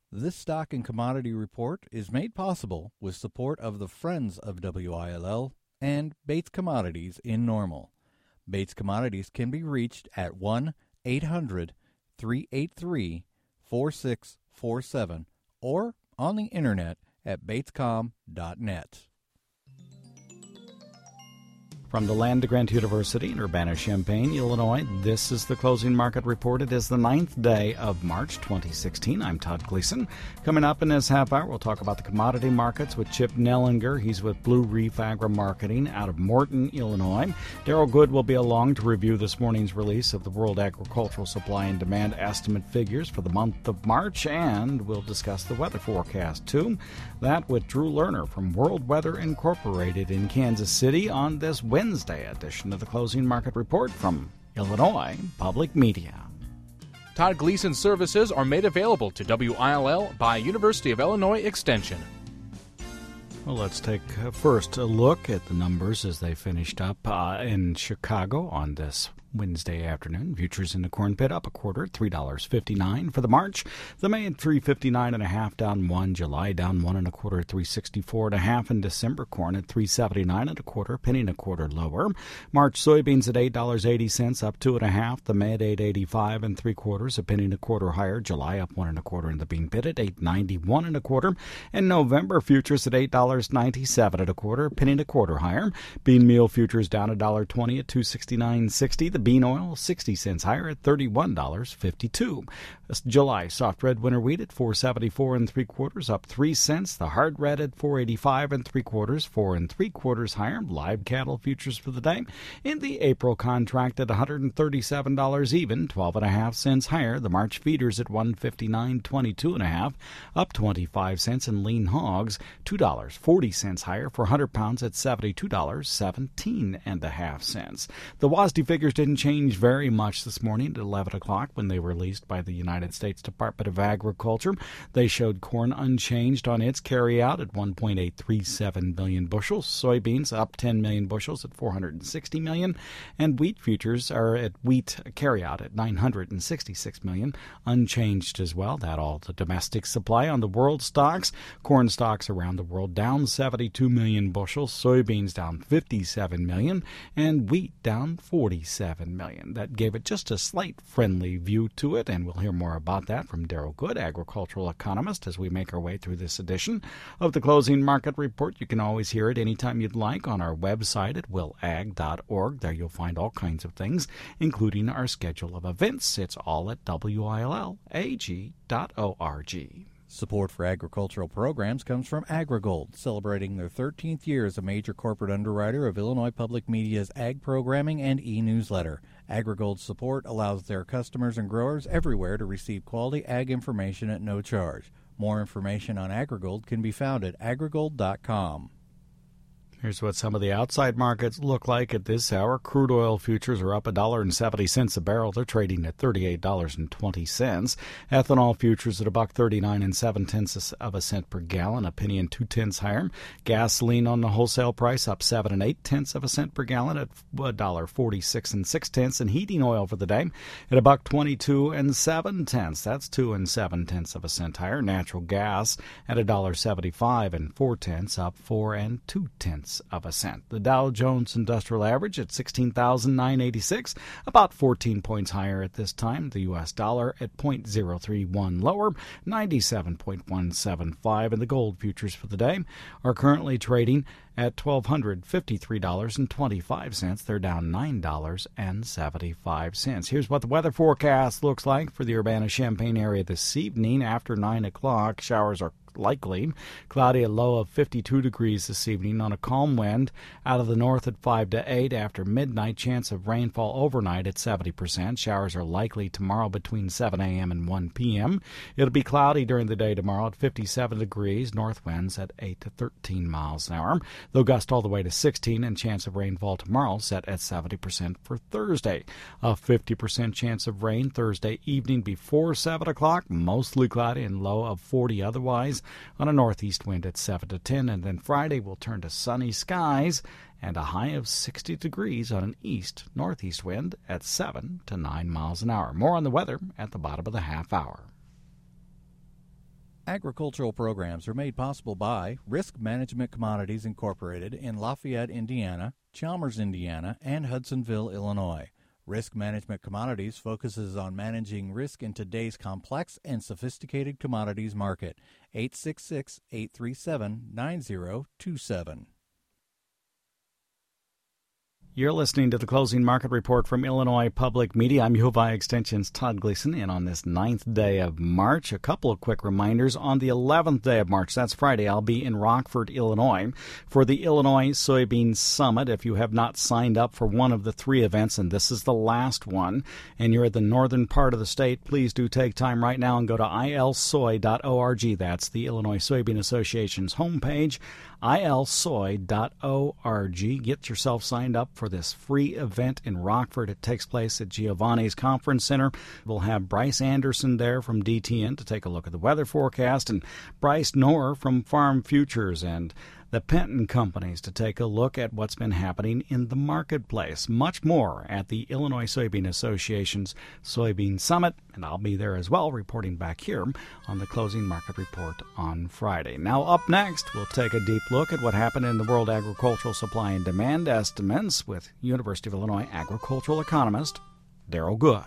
This stock and commodity report is made possible with support of the Friends of WILL and Bates Commodities in Normal. Bates Commodities can be reached at 1-800-383-4647 or on the internet at batescom.net. From the land of Grant University in Urbana-Champaign, Illinois, this is the Closing Market Report. It is the 9th day of March 2016. I'm Todd Gleason. Coming up in this half hour, we'll talk about the commodity markets with Chip Nellinger. He's with Blue Reef Agri-Marketing out of Morton, Illinois. Daryl Good will be along to review this morning's release of the World Agricultural Supply and Demand Estimate figures for the month of March, and we'll discuss the weather forecast, too. That with Drew Lerner from World Weather Incorporated in Kansas City on this Wednesday edition of the Closing Market Report from Illinois Public Media. Todd Gleason services are made available to WILL by University of Illinois Extension. Well, let's take first a look at the numbers as they finished up in Chicago on this Wednesday afternoon. Futures in the corn pit up a quarter, $3.59 for the March. The May at $3.59.5 down 1. July down 1 1/4, $3.64.5. And December corn at $3.79 1/4, penny and a quarter lower. March soybeans at $8.80 up 2 1/2. The May at $8.85 3/4, a penny and a quarter higher. July up 1 1/4 in the bean pit at $8.91 1/4. And November futures at $8.97 1/4, penny and a quarter higher. Bean meal futures down $1.20 at $2.6960. The bean oil 60 cents higher at $31.52. July soft red winter wheat at $4.74 3/4, up 3 cents. The hard red at $4.85 3/4, 4 3/4 higher. Live cattle futures for the day in the April contract at $137 even, 12.5 cents higher. The March feeders at $159.22.5, up 25 cents. And lean hogs $2.40 higher for 100 pounds at $72.17.5. The WASDE figures didn't change very much this morning at 11 o'clock when they were released by the United States Department of Agriculture. They showed corn unchanged on its carryout at 1.837 million bushels, soybeans up 10 million bushels at 460 million, and wheat futures are at wheat carryout at 966 million, unchanged as well. That all the domestic supply on the world stocks. Corn stocks around the world down 72 million bushels, soybeans down 57 million, and wheat down 47 million. That gave it just a slight friendly view to it, and we'll hear more about that from Daryl Good, agricultural economist, as we make our way through this edition of the Closing Market Report. You can always hear it anytime you'd like on our website at willag.org. There you'll find all kinds of things, including our schedule of events. It's all at willag.org. Support for agricultural programs comes from AgriGold, celebrating their 13th year as a major corporate underwriter of Illinois Public Media's ag programming and e-newsletter. AgriGold's support allows their customers and growers everywhere to receive quality ag information at no charge. More information on AgriGold can be found at agrigold.com. Here's what some of the outside markets look like at this hour. Crude oil futures are up $1.70 a barrel. They're trading at $38.20. Ethanol futures at $1.39 7/10 cent per gallon, a penny and 2/10 higher. Gasoline on the wholesale price up 7 8/10 cent per gallon at $1.46 6/10. And heating oil for the day at $1.22 7/10. That's 2 7/10 cent higher. Natural gas at $1.75 4/10, up 4 2/10 cent. The Dow Jones Industrial Average at 16,986, about 14 points higher at this time. The U.S. dollar at 0.031 lower, 97.175. And the gold futures for the day are currently trading at $1,253.25. They're down $9.75. Here's what the weather forecast looks like for the Urbana-Champaign area this evening. After 9 o'clock, showers are likely. Cloudy, a low of 52 degrees this evening on a calm wind out of the north at 5 to 8. After midnight, chance of rainfall overnight at 70%. Showers are likely tomorrow between 7 a.m. and 1 p.m. It'll be cloudy during the day tomorrow at 57 degrees. North winds at 8 to 13 miles an hour. They'll gust all the way to 16, and chance of rainfall tomorrow set at 70% for Thursday. A 50% chance of rain Thursday evening before 7 o'clock. Mostly cloudy and low of 40 otherwise on a northeast wind at 7 to 10. And then Friday will turn to sunny skies and a high of 60 degrees on an east-northeast wind at 7 to 9 miles an hour. More on the weather at the bottom of the half hour. Agricultural programs are made possible by Risk Management Commodities Incorporated in Lafayette, Indiana, Chalmers, Indiana, and Hudsonville, Illinois. Risk Management Commodities focuses on managing risk in today's complex and sophisticated commodities market. 866-837-9027. You're listening to the Closing Market Report from Illinois Public Media. I'm UofI Extension's Todd Gleason, and on this 9th day of March, a couple of quick reminders. On the 11th day of March, that's Friday, I'll be in Rockford, Illinois for the Illinois Soybean Summit. If you have not signed up for one of the three events, and this is the last one, and you're at the northern part of the state, please do take time right now and go to ilsoy.org. That's the Illinois Soybean Association's homepage, ilsoy.org. Get yourself signed up for this free event in Rockford. It takes place at Giovanni's Conference Center. We'll have Bryce Anderson there from DTN to take a look at the weather forecast, and Bryce Knorr from Farm Futures and the Penton companies to take a look at what's been happening in the marketplace. Much more at the Illinois Soybean Association's Soybean Summit, and I'll be there as well, reporting back here on the Closing Market Report on Friday. Now up next, we'll take a deep look at what happened in the world agricultural supply and demand estimates with University of Illinois agricultural economist Daryl Good.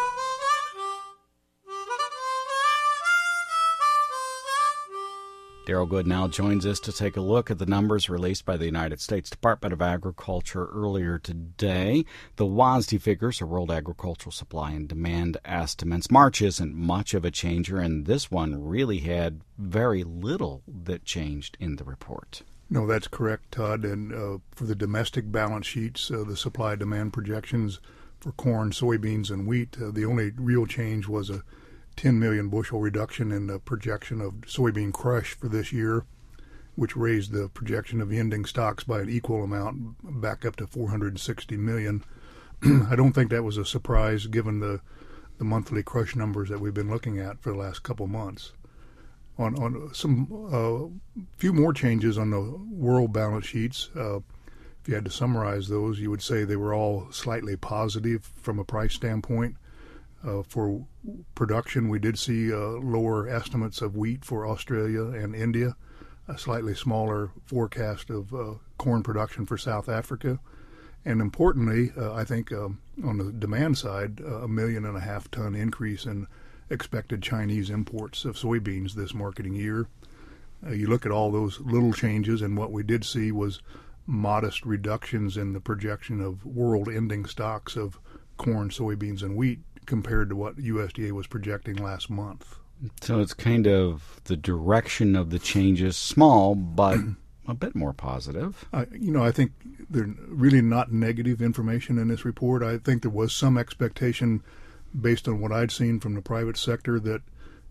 Daryl Good now joins us to take a look at the numbers released by the United States Department of Agriculture earlier today. The WASDE figures are World Agricultural Supply and Demand estimates. March isn't much of a changer, and this one really had very little that changed in the report. No, that's correct, Todd. And for the domestic balance sheets, the supply-demand projections for corn, soybeans, and wheat, the only real change was a 10 million bushel reduction in the projection of soybean crush for this year, which raised the projection of ending stocks by an equal amount back up to 460 million. I don't think that was a surprise given the monthly crush numbers that we've been looking at for the last couple months. On some few more changes on the world balance sheets, if you had to summarize those, you would say they were all slightly positive from a price standpoint. For production, we did see lower estimates of wheat for Australia and India, a slightly smaller forecast of corn production for South Africa, and importantly, I think on the demand side, 1.5 million ton increase in expected Chinese imports of soybeans this marketing year. You look at all those little changes, and what we did see was modest reductions in the projection of world ending stocks of corn, soybeans, and wheat compared to what USDA was projecting last month. So it's kind of the direction of the changes, small, but a bit more positive. I think there's really not negative information in this report. I think there was some expectation based on what I'd seen from the private sector that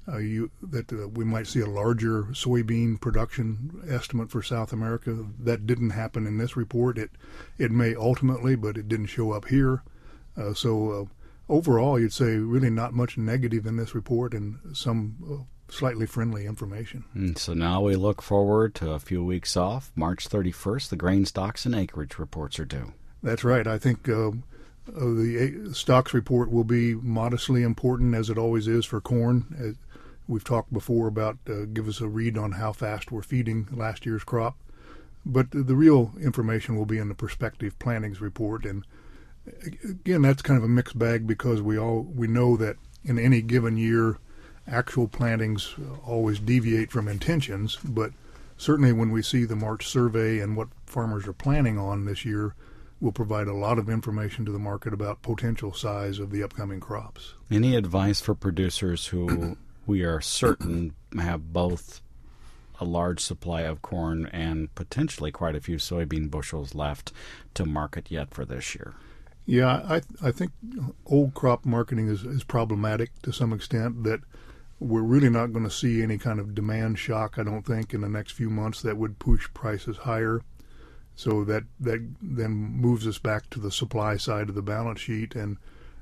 we might see a larger soybean production estimate for South America. That didn't happen in this report. It may ultimately, but it didn't show up here. Overall, you'd say really not much negative in this report and some slightly friendly information. And so now we look forward to a few weeks off. March 31st, the grain stocks and acreage reports are due. That's right. I think the stocks report will be modestly important, as it always is for corn. We've talked before about give us a read on how fast we're feeding last year's crop. But the real information will be in the prospective plantings report, and again, that's kind of a mixed bag because we know that in any given year, actual plantings always deviate from intentions. But certainly, when we see the March survey and what farmers are planning on this year, will provide a lot of information to the market about potential size of the upcoming crops. Any advice for producers who we are certain have both a large supply of corn and potentially quite a few soybean bushels left to market yet for this year? Yeah, I think old crop marketing is problematic to some extent, that we're really not going to see any kind of demand shock, I don't think, in the next few months that would push prices higher. So that then moves us back to the supply side of the balance sheet, and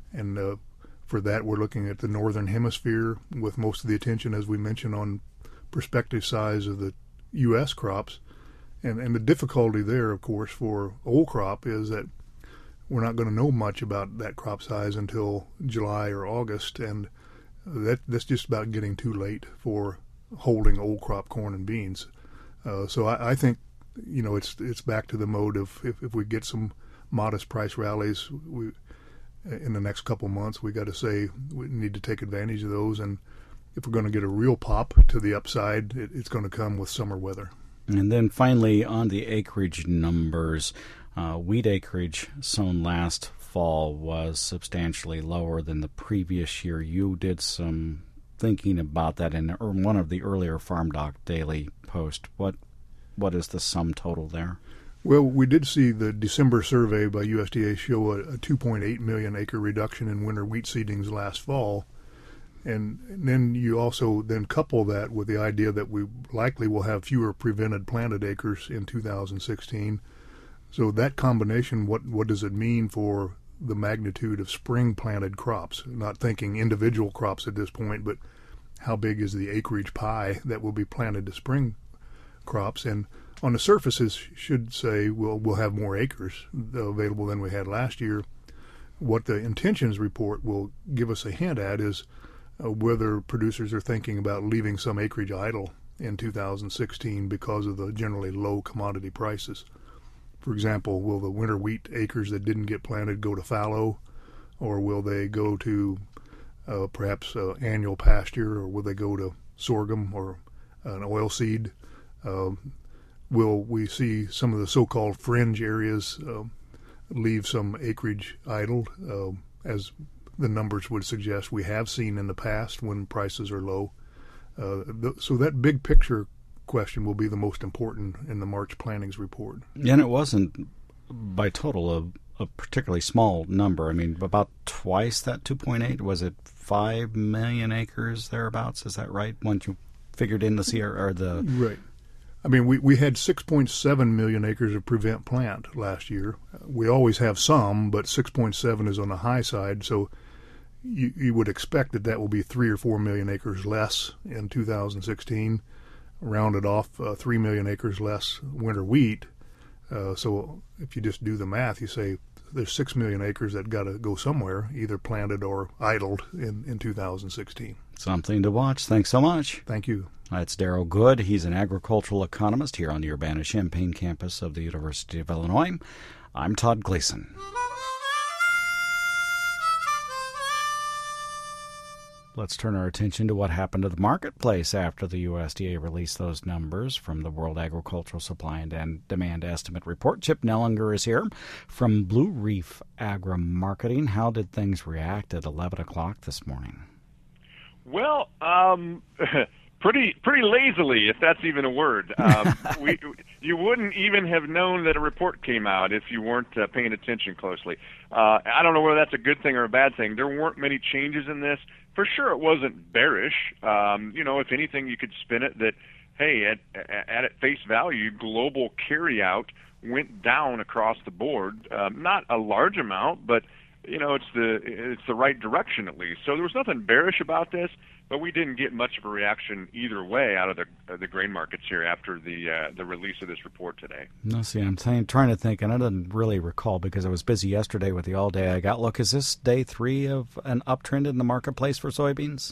for that we're looking at the northern hemisphere with most of the attention, as we mentioned, on prospective size of the U.S. crops. And the difficulty there, of course, for old crop is that we're not going to know much about that crop size until July or August, and that's just about getting too late for holding old crop corn and beans. So I think, it's back to the mode of if we get some modest price rallies in the next couple months, we got to say we need to take advantage of those. And if we're going to get a real pop to the upside, it's going to come with summer weather. And then finally, on the acreage numbers, wheat acreage sown last fall was substantially lower than the previous year. You did some thinking about that in one of the earlier Farm Doc Daily posts. What is the sum total there? Well, we did see the December survey by USDA show a 2.8 million acre reduction in winter wheat seedings last fall. And then you also then couple that with the idea that we likely will have fewer prevented planted acres in 2016. So that combination, what does it mean for the magnitude of spring planted crops? Not thinking individual crops at this point, but how big is the acreage pie that will be planted to spring crops? And on the surfaces, should say we'll have more acres available than we had last year. What the intentions report will give us a hint at is whether producers are thinking about leaving some acreage idle in 2016 because of the generally low commodity prices. For example, will the winter wheat acres that didn't get planted go to fallow, or will they go to perhaps annual pasture, or will they go to sorghum or an oil seed? Will we see some of the so-called fringe areas leave some acreage idle, as the numbers would suggest we have seen in the past when prices are low? So that big picture question will be the most important in the March plantings report. And it wasn't by total a particularly small number. I mean, about twice that 2.8. Was it 5 million acres thereabouts? Is that right? Once you figured in the Sierra or the right. I mean, we had 6.7 million acres of prevent plant last year. We always have some, but 6.7 is on the high side. So you would expect that will be 3 or 4 million acres less in 2016. Rounded off 3 million acres less winter wheat. So if you just do the math, you say there's 6 million acres that got to go somewhere, either planted or idled in 2016. Something to watch. Thanks so much. Thank you. That's Darrell Good. He's an agricultural economist here on the Urbana-Champaign campus of the University of Illinois. I'm Todd Gleason. Let's turn our attention to what happened to the marketplace after the USDA released those numbers from the World Agricultural Supply and Demand Estimate Report. Chip Nellinger is here from Blue Reef Agri-Marketing. How did things react at 11 o'clock this morning? Well, pretty lazily, if that's even a word. You wouldn't even have known that a report came out if you weren't paying attention closely. I don't know whether that's a good thing or a bad thing. There weren't many changes in this. For sure, it wasn't bearish. If anything, you could spin it that, hey, at face value, global carryout went down across the board. Not a large amount, but it's the right direction at least. So there was nothing bearish about this, but we didn't get much of a reaction either way out of the grain markets here after the release of this report today. No, see, I'm trying to think, and I didn't really recall because I was busy yesterday with the all-day ag outlook. Is this day 3 of an uptrend in the marketplace for soybeans?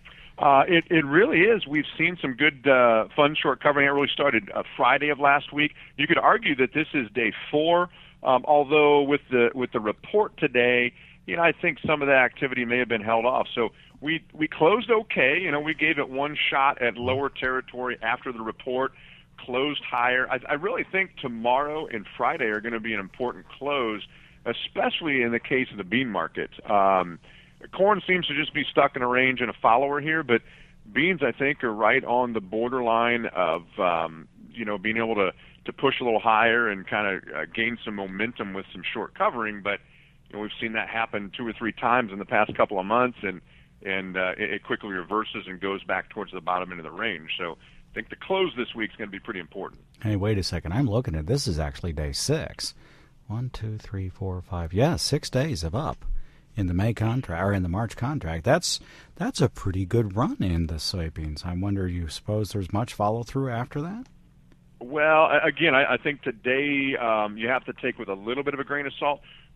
It really is. We've seen some good fund short covering. It really started Friday of last week. You could argue that this is day 4. Although with the report today, I think some of the activity may have been held off. So we closed okay. We gave it one shot at lower territory after the report, closed higher. I really think tomorrow and Friday are going to be an important close, especially in the case of the bean market. Corn seems to just be stuck in a range and a follower here, but beans, I think, are right on the borderline of being able to push a little higher and kind of gain some momentum with some short covering. But we've seen that happen 2 or 3 times in the past couple of months, and it quickly reverses and goes back towards the bottom end of the range. So I think the close this week is going to be pretty important. Hey, wait a second. I'm looking at this is actually day 6. 1, 2, 3, 4, 5. Yeah, 6 days of up in the May contract or in the March contract. That's a pretty good run in the soybeans. I wonder, you suppose there's much follow through after that? Well, again, I think today you have to take with a little bit of a grain of salt.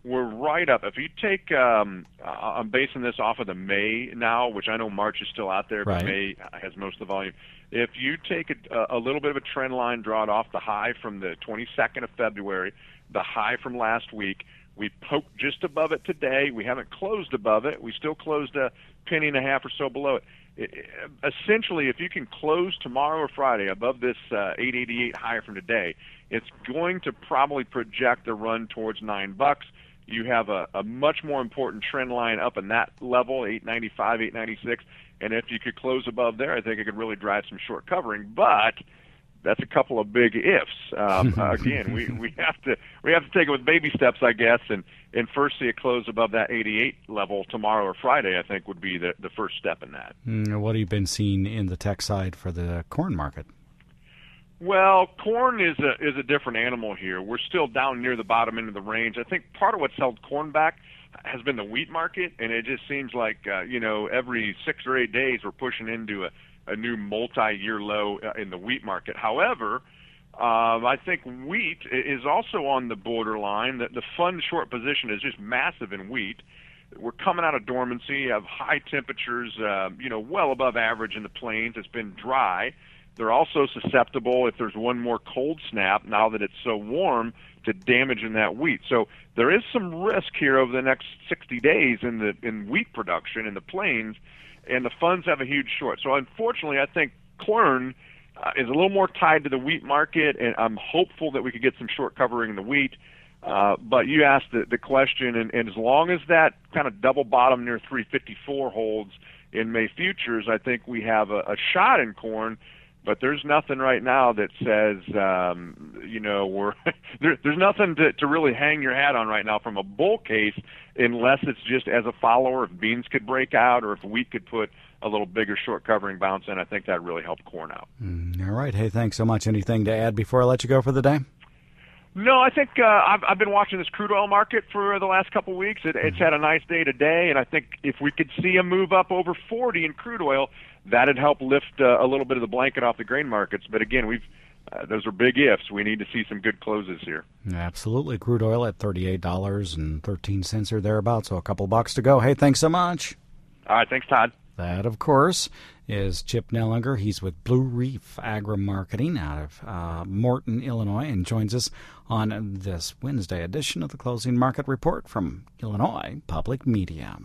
we're right up. If you take, I'm basing this off of the May now, which I know March is still out there, but May has most of the volume. If you take a little bit of a trend line, draw it off the high from the 22nd of February, the high from last week, we poked just above it today. We haven't closed above it. We still closed a penny and a half or so below it. Essentially, if you can close tomorrow or Friday above this 888 higher from today, it's going to probably project a run towards $9. You have a much more important trend line up in that level, 895, 896, and if you could close above there, I think it could really drive some short covering. But that's a couple of big ifs. Again, we have to take it with baby steps, I guess, and first see it close above that 88 level tomorrow or Friday. I think would be the first step in that. What have you been seeing in the tech side for the corn market? Well, corn is a different animal here. We're still down near the bottom end of the range. I think part of what's held corn back has been the wheat market, and it just seems like every 6 or 8 days we're pushing into a new multi-year low in the wheat market. However, I think wheat is also on the borderline. The fund short position is just massive in wheat. We're coming out of dormancy. You have high temperatures, well above average in the plains. It's been dry. They're also susceptible, if there's one more cold snap, now that it's so warm, to damaging that wheat. So there is some risk here over the next 60 days in wheat production in the plains, and the funds have a huge short. So unfortunately, I think corn is a little more tied to the wheat market, and I'm hopeful that we could get some short covering in the wheat. But you asked the question, and as long as that kind of double bottom near 354 holds in May futures, I think we have a shot in corn. But there's nothing right now that says, there's nothing to really hang your hat on right now from a bull case, unless it's just as a follower, if beans could break out or if wheat could put a little bigger short covering bounce in. I think that really helped corn out. All right. Hey, thanks so much. Anything to add before I let you go for the day? No, I think I've been watching this crude oil market for the last couple of weeks. It's had a nice day today, and I think if we could see a move up over 40 in crude oil, that'd help lift a little bit of the blanket off the grain markets. But again, those are big ifs. We need to see some good closes here. Absolutely. Crude oil at $38.13 or thereabouts, so a couple bucks to go. Hey, thanks so much. All right, thanks, Todd. That, of course, is Chip Nellinger. He's with Blue Reef Agri-Marketing out of Morton, Illinois, and joins us on this Wednesday edition of the Closing Market Report from Illinois Public Media.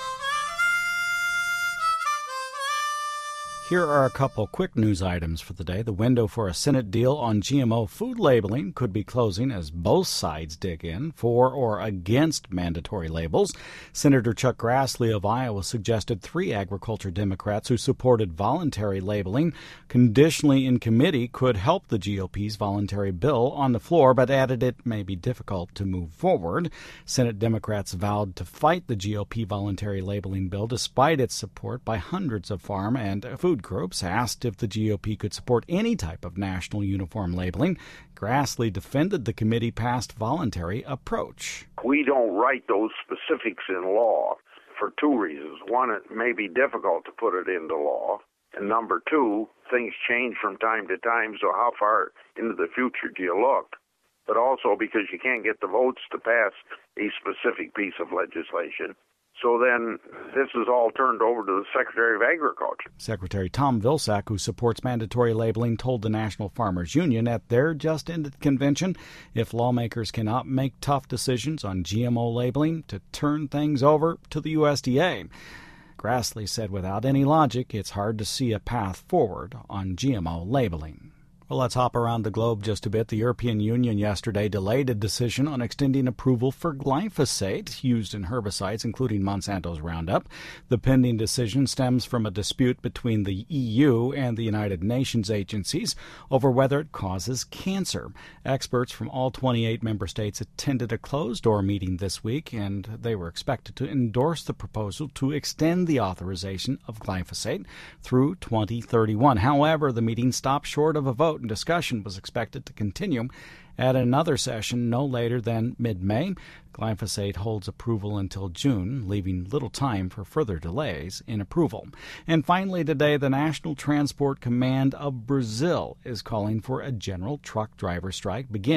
Here are a couple quick news items for the day. The window for a Senate deal on GMO food labeling could be closing as both sides dig in for or against mandatory labels. Senator Chuck Grassley of Iowa suggested 3 agriculture Democrats who supported voluntary labeling conditionally in committee could help the GOP's voluntary bill on the floor, but added it may be difficult to move forward. Senate Democrats vowed to fight the GOP voluntary labeling bill despite its support by hundreds of farm and food groups. Asked if the GOP could support any type of national uniform labeling, Grassley defended the committee-passed voluntary approach. We don't write those specifics in law for 2 reasons. One, it may be difficult to put it into law. And number 2, things change from time to time, so how far into the future do you look? But also because you can't get the votes to pass a specific piece of legislation. So then this is all turned over to the Secretary of Agriculture. Secretary Tom Vilsack, who supports mandatory labeling, told the National Farmers Union at their just-ended convention if lawmakers cannot make tough decisions on GMO labeling, to turn things over to the USDA. Grassley said without any logic, it's hard to see a path forward on GMO labeling. Well, let's hop around the globe just a bit. The European Union yesterday delayed a decision on extending approval for glyphosate used in herbicides, including Monsanto's Roundup. The pending decision stems from a dispute between the EU and the United Nations agencies over whether it causes cancer. Experts from all 28 member states attended a closed-door meeting this week, and they were expected to endorse the proposal to extend the authorization of glyphosate through 2031. However, the meeting stopped short of a vote, and discussion was expected to continue at another session no later than mid-May. Glyphosate holds approval until June, leaving little time for further delays in approval. And finally today, the National Transport Command of Brazil is calling for a general truck driver strike beginning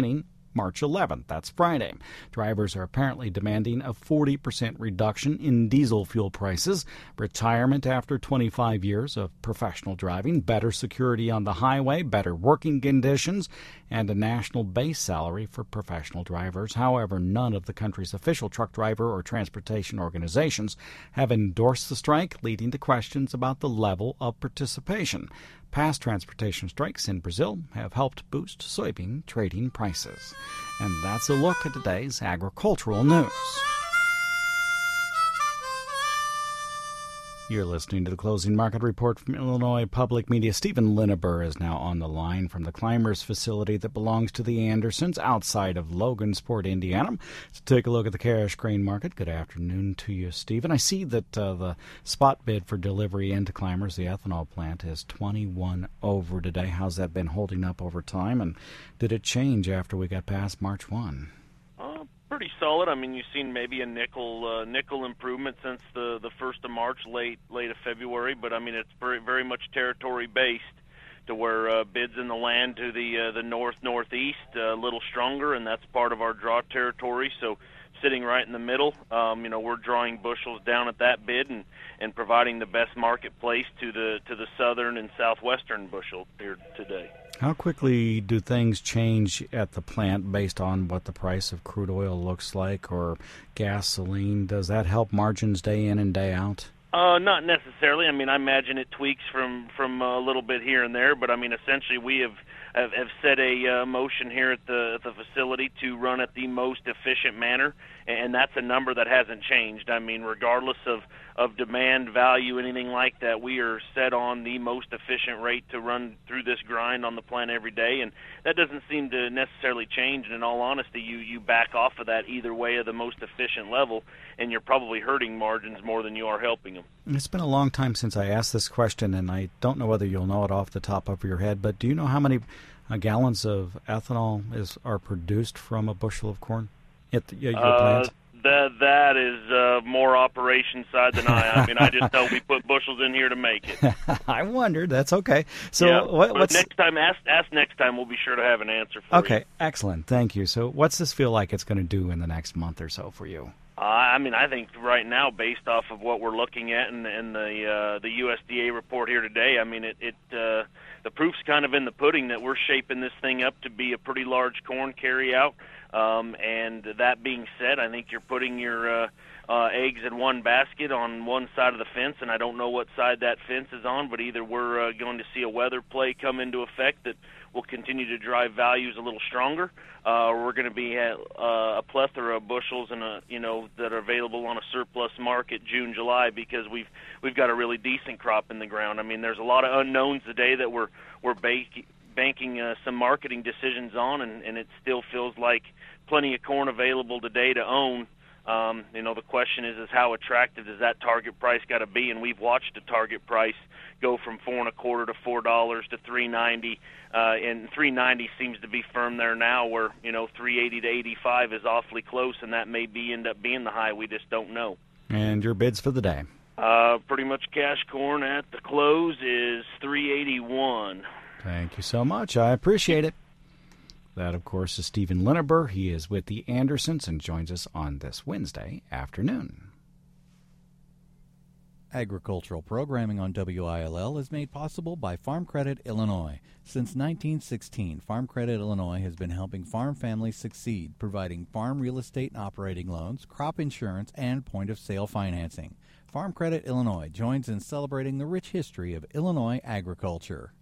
March 11th. That's Friday. Drivers are apparently demanding a 40% reduction in diesel fuel prices, retirement after 25 years of professional driving, better security on the highway, better working conditions, and a national base salary for professional drivers. However, none of the country's official truck driver or transportation organizations have endorsed the strike, leading to questions about the level of participation. Past transportation strikes in Brazil have helped boost soybean trading prices. And that's a look at today's agricultural news. You're listening to the Closing Market Report from Illinois Public Media. Stephen Lineber is now on the line from the Climbers facility that belongs to the Andersons outside of Logansport, Indiana, to take a look at the cash grain market. Good afternoon to you, Stephen. I see that the spot bid for delivery into Climbers, the ethanol plant, is 21 over today. How's that been holding up over time, and did it change after we got past March 1? Pretty solid. I mean, you've seen maybe a nickel improvement since the 1st of March, late of February, but I mean it's very much territory based, to where bids in the land to the northeast a little stronger, and that's part of our draw territory. So sitting right in the middle, we're drawing bushels down at that bid and providing the best marketplace to the southern and southwestern bushel here today. How quickly do things change at the plant based on what the price of crude oil looks like, or gasoline? Does that help margins day in and day out? Not necessarily. I mean, I imagine it tweaks from a little bit here and there, but I mean, essentially we have set a motion here at the facility to run at the most efficient manner, and that's a number that hasn't changed. I mean, regardless of demand, value, anything like that, we are set on the most efficient rate to run through this grind on the plant every day, and that doesn't seem to necessarily change. And in all honesty, you back off of that either way of the most efficient level, and you're probably hurting margins more than you are helping them. It's been a long time since I asked this question, and I don't know whether you'll know it off the top of your head, but do you know how many gallons of ethanol are produced from a bushel of corn at your plant? That is more operation side than I mean, I just know we put bushels in here to make it. I wondered. That's okay. So yeah, what's next time? Ask next time. We'll be sure to have an answer for you. Okay, excellent. Thank you. So what's this feel like it's going to do in the next month or so for you? I mean, I think right now, based off of what we're looking at and the USDA report here today, I mean, the proof's kind of in the pudding that we're shaping this thing up to be a pretty large corn carryout. And that being said, I think you're putting your eggs in one basket on one side of the fence, and I don't know what side that fence is on, but either we're going to see a weather play come into effect that will continue to drive values a little stronger, or we're going to be at a plethora of bushels and that are available on a surplus market June, July, because we've got a really decent crop in the ground. I mean, there's a lot of unknowns today that we're banking some marketing decisions on, and it still feels like plenty of corn available today to own. The question is how attractive does that target price got to be? And we've watched the target price go from $4.25 to $4 to $3.90, and $3.90 seems to be firm there now. Where $3.80 to $85 is awfully close, and that may end up being the high. We just don't know. And your bids for the day? Pretty much cash corn at the close is $3.81. Thank you so much. I appreciate it. That, of course, is Stephen Lineber. He is with the Andersons and joins us on this Wednesday afternoon. Agricultural programming on WILL is made possible by Farm Credit Illinois. Since 1916, Farm Credit Illinois has been helping farm families succeed, providing farm real estate and operating loans, crop insurance, and point-of-sale financing. Farm Credit Illinois joins in celebrating the rich history of Illinois agriculture.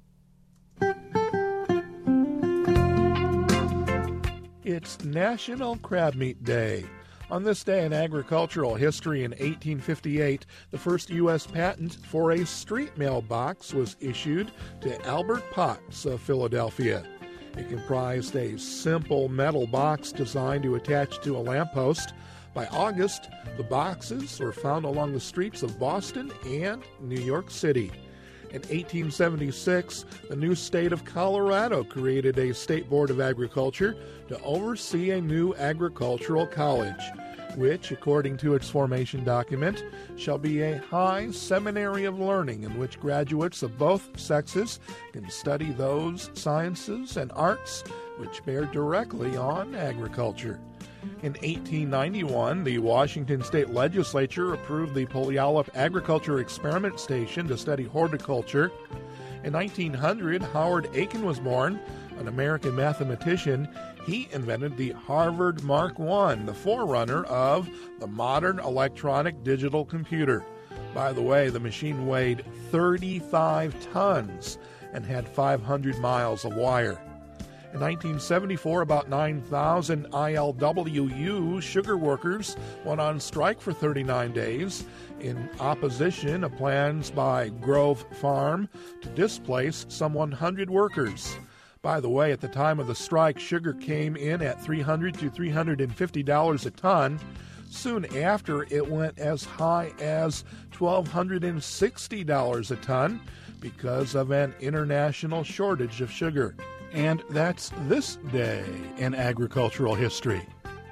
It's National Crab Meat Day. On this day in agricultural history in 1858, the first U.S. patent for a street mailbox was issued to Albert Potts of Philadelphia. It comprised a simple metal box designed to attach to a lamppost. By August, the boxes were found along the streets of Boston and New York City. In 1876, the new state of Colorado created a state board of agriculture to oversee a new agricultural college. which, according to its formation document, shall be a high seminary of learning in which graduates of both sexes can study those sciences and arts which bear directly on agriculture. In 1891, the Washington State Legislature approved the Puyallup Agriculture Experiment Station to study horticulture. In 1900, Howard Aiken was born, an American mathematician. He invented the Harvard Mark I, the forerunner of the modern electronic digital computer. By the way, the machine weighed 35 tons and had 500 miles of wire. In 1974, about 9,000 ILWU sugar workers went on strike for 39 days in opposition of plans by Grove Farm to displace some 100 workers. By the way, at the time of the strike, sugar came in at $300 to $350 a ton. Soon after, it went as high as $1,260 a ton because of an international shortage of sugar. And that's this day in agricultural history.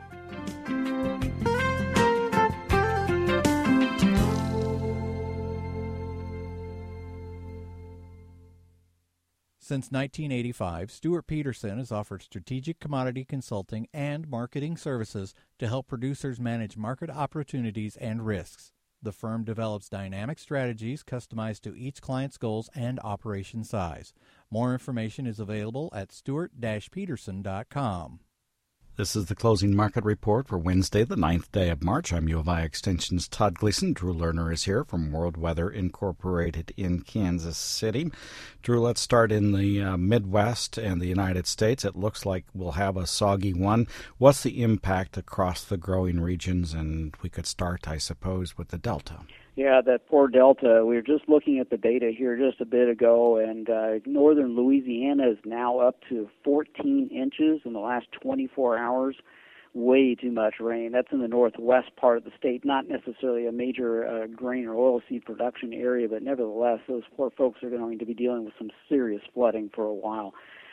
Since 1985, Stuart Peterson has offered strategic commodity consulting and marketing services to help producers manage market opportunities and risks. The firm develops dynamic strategies customized to each client's goals and operation size. More information is available at stuart-peterson.com. This is the closing market report for Wednesday, the 9th day of March. I'm U of I Extension's Todd Gleason. Drew Lerner is here from World Weather Incorporated in Kansas City. Drew, let's start in the Midwest and the United States. It looks like we'll have a soggy one. What's the impact across the growing regions? And we could start, I suppose, with the Delta. Yeah, that poor Delta. We were just looking at the data here just a bit ago, and northern Louisiana is now up to 14 inches in the last 24 hours. Way too much rain. That's in the northwest part of the state, not necessarily a major grain or oilseed production area, but nevertheless, those poor folks are going to be dealing with some serious flooding for a while.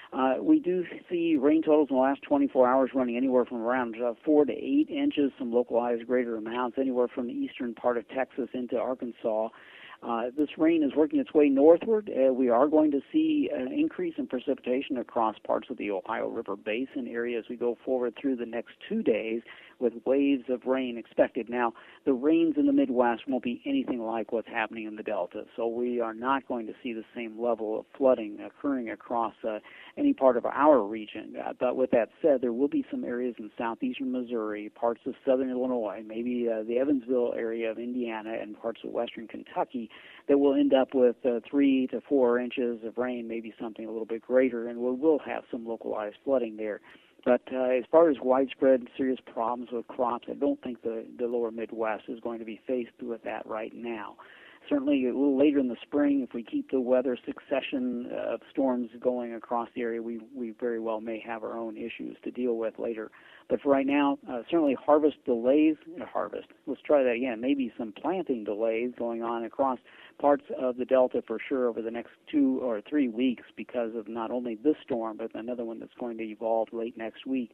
We do see rain totals in the last 24 hours running anywhere from around 4 to 8 inches, some localized greater amounts, anywhere from the eastern part of Texas into Arkansas. This rain is working its way northward. We are going to see an increase in precipitation across parts of the Ohio River Basin area as we go forward through the next 2 days, with waves of rain expected. Now, the rains in the Midwest won't be anything like what's happening in the Delta, so we are not going to see the same level of flooding occurring across any part of our region. But with that said, there will be some areas in southeastern Missouri, parts of southern Illinois, maybe the Evansville area of Indiana, and parts of western Kentucky that will end up with 3 to 4 inches of rain, maybe something a little bit greater, and we will have some localized flooding there. But as far as widespread serious problems with crops, I don't think the lower Midwest is going to be faced with that right now. Certainly a little later in the spring, if we keep the weather succession of storms going across the area, we very well may have our own issues to deal with later. But for right now, certainly harvest delays. Let's try that again. Maybe some planting delays going on across parts of the Delta for sure over the next 2 or 3 weeks because of not only this storm, but another one that's going to evolve late next week.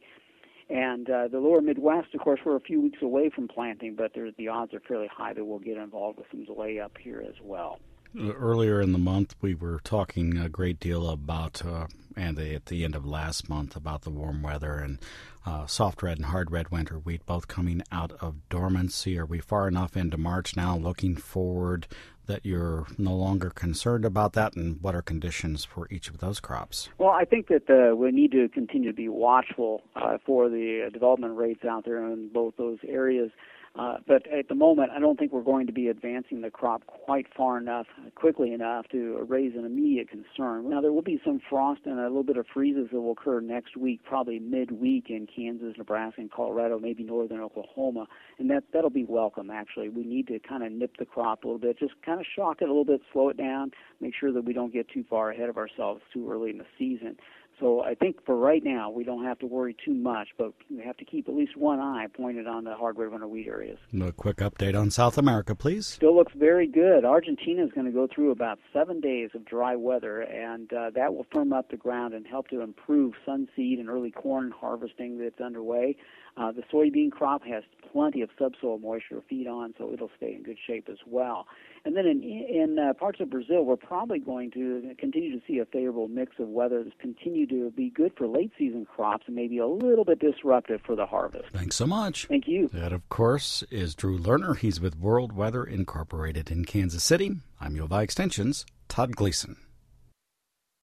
And the lower Midwest, of course, we're a few weeks away from planting, but the odds are fairly high that we'll get involved with some delay up here as well. Earlier in the month, we were talking a great deal about, and at the end of last month, about the warm weather and soft red and hard red winter wheat both coming out of dormancy. Are we far enough into March now, looking forward, that you're no longer concerned about that, and what are conditions for each of those crops? Well, I think that we need to continue to be watchful for the development rates out there in both those areas. But at the moment, I don't think we're going to be advancing the crop quite far enough, quickly enough to raise an immediate concern. Now, there will be some frost and a little bit of freezes that will occur next week, probably midweek in Kansas, Nebraska, and Colorado, maybe northern Oklahoma, and that'll be welcome, actually. We need to kind of nip the crop a little bit, just kind of shock it a little bit, slow it down, make sure that we don't get too far ahead of ourselves too early in the season. So I think for right now, we don't have to worry too much, but we have to keep at least one eye pointed on the hardwood winter wheat areas. A quick update on South America, please. Still looks very good. Argentina is going to go through about 7 days of dry weather, and that will firm up the ground and help to improve sunseed and early corn harvesting that's underway. The soybean crop has plenty of subsoil moisture to feed on, so it'll stay in good shape as well. And then in parts of Brazil, we're probably going to continue to see a favorable mix of weather that's continue to be good for late-season crops and maybe a little bit disruptive for the harvest. Thanks so much. Thank you. That, of course, is Drew Lerner. He's with World Weather Incorporated in Kansas City. I'm U of I Extension's Todd Gleason.